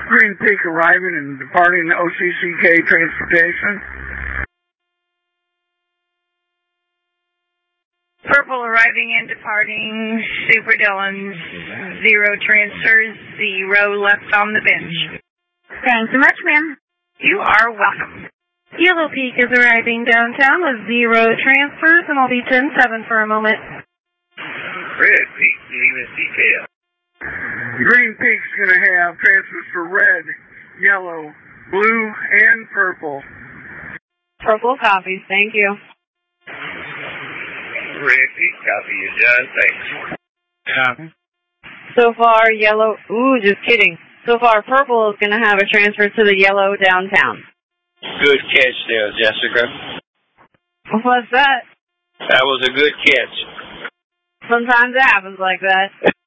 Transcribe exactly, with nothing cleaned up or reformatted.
Green Peak arriving and departing O C C K Transportation. Purple arriving and departing. Super Dillons. Zero transfers. Zero left on the bench. Thanks so much, ma'am. You are welcome. Yellow Peak is arriving downtown with zero transfers, and I'll be ten seven for a moment. Red Peak leaving detail. Green Peak's going to have transfers for red, yellow, blue, and purple. Purple copies, thank you. Red Peak copy you, John. Thanks. Yeah. So far, yellow, ooh, just kidding. So far, purple is going to have a transfer to the yellow downtown. Good catch there, Jessica. What's that? That was a good catch. Sometimes it happens like that.